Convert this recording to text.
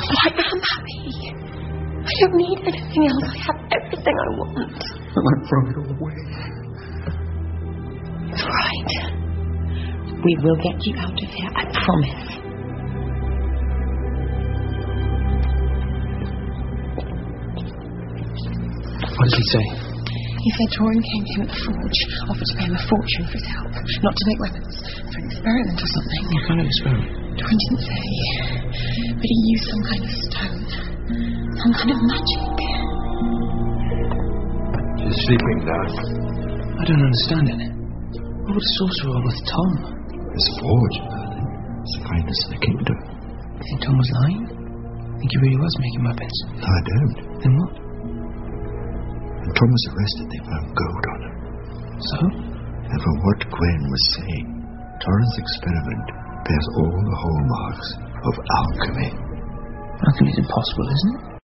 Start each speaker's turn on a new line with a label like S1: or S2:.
S1: I am happy. I don't need anything else. I have everything I want.
S2: And I throw it all away.
S1: It's all right. We will get you out of here, I promise.
S2: What does he say?
S1: He said Torin came to him at the forge, offered to pay him a fortune for his help, not to make weapons, for an experiment or something.
S2: What kind of experiment?
S1: Torin didn't say, but he used some kind of stone, some kind of magic.
S3: She's sleeping, Dad.
S2: I don't understand it. What would a sorcerer want with Tom?
S3: His forge, Merlin. It's the finest in the kingdom.
S2: You think Tom was lying? Think he really was making weapons?
S3: No, I don't.
S2: Then what?
S3: When Tom was arrested, they found gold on him.
S2: So?
S3: And from what Gwen was saying, Torin's experiment bears all the hallmarks of alchemy.
S2: Alchemy's impossible, isn't it?